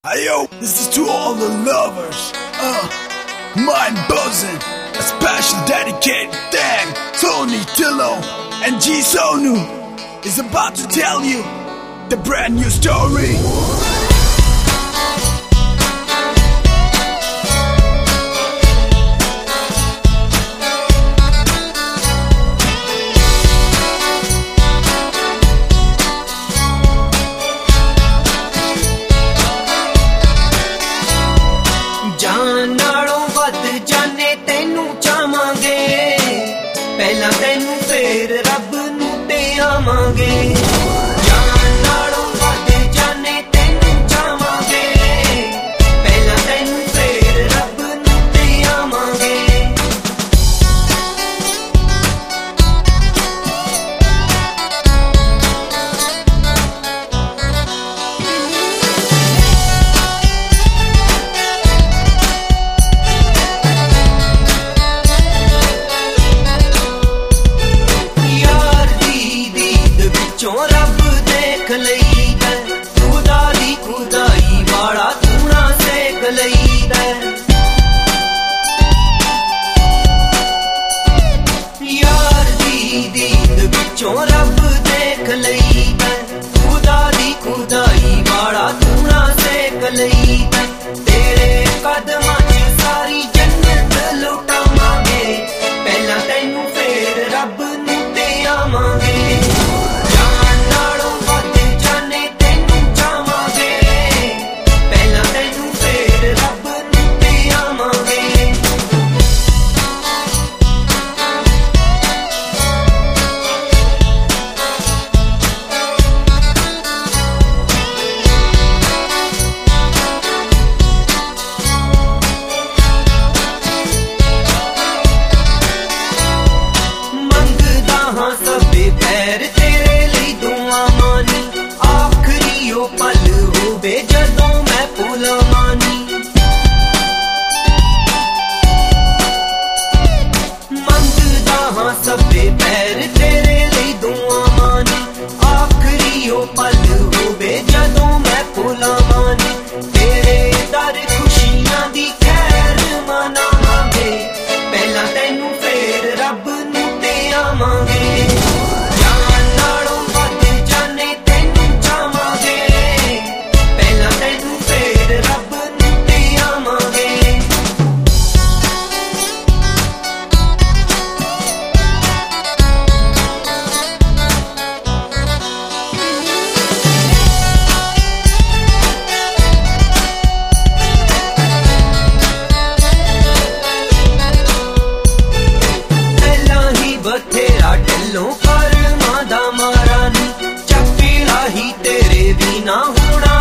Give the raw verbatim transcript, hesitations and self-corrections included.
Hey yo, this is to all the lovers, uh, mind buzzing, a special dedicated thank Tony Tillo and G Sonu is about to tell you the brand new story. ਜਾਨ ਨਾਲੋਂ ਵੱਧ ਜਾਨੇ ਤੈਨੂੰ ਚਾਹਾਂਗੇ, ਪਹਿਲਾਂ ਤੈਨੂੰ ਫੇਰ ਰੱਬ ਨੂੰ ਤੇ ਆਵਾਂਗੇ। ਜਾਨ ਨਾਲੋਂ ਵੱਧ ਜਾਨੇ ਤੈਨੂੰ ਚਾਹਾਂਗੇ, ਪਹਿਲਾਂ ਤੈਨੂੰ ਫੇਰ ਰੱਬ ਨੂੰ ਤੇ ਆਵਾਂਗੇ। ਰੱਬ ਦੇਖ ਲਈਦਾ, ਖੁਦਾ ਦੀ ਖੁਦਾਈ ਵਾਲਾ ਤੂਣਾ ਸੇਕ ਲਈਦਾ। ਯਾਰ ਦੀ ਦੀਦ ਵਿੱਚੋਂ ਰੱਬ ਦੇਖ ਲਈਦਾ, ਖੁਦਾ ਦੀ ਖੁਦਾਈ ਵਾਲਾ ਤੂਣਾ ਸੇਕ ਲਈਦਾ। ਤੇਰੇ ਕਦਮਾਂ 'ਚ ਸਾਰੀ ਜੰਨਤ ਲੁਟਾਵਾਂਗੇ, ਪਹਿਲਾਂ ਤੈਨੂੰ ਫੇਰ ਰੱਬ ਨੂੰ ਤੇ ਆਵਾਂਗੇ। ਪੈਰ ਤੇਰੇ ਲਈ ਦੁਆ ਮਾਨੀ, ਆਖਰੀ ਉਹ ਪਲ ਹੋਵੇ ਜਦੋਂ ਮੈਂ ਭੁਲਾਵਾਂ ਨੀ। ਮੰਗਦਾ ਹਾਂ ਸਭੇ ਪੈਰ ਤੇਰੇ ਲਈ ਦੁਆ ਮਾਨੀ, ਆਖਰੀ ਉਹ ਪਲ ਹੋਵੇ ਜਦੋਂ ਮੈਂ ਭੁਲਾਵਾਂ ਨੀ। ਤੇਰੇ ਦਰ ਖੁਸ਼ੀਆਂ ਦੀ ਖੈਰ ਮਨਾਵਾਂਗੇ, ਪਹਿਲਾਂ ਤੈਨੂੰ ਫੇਰ ਰੱਬ ਨੂੰ ਤੇ ਆਵਾਂਗੇ। ਬਥੇਰਾ ਢਿੱਲੋਂ ਕਰਮਾਂ ਦਾ ਮਾਰਾ ਨੀ, ਚੱਪੀ ਰਾਹੀ ਤੇਰੇ ਵੀ ਨਾ ਹੋਣਾ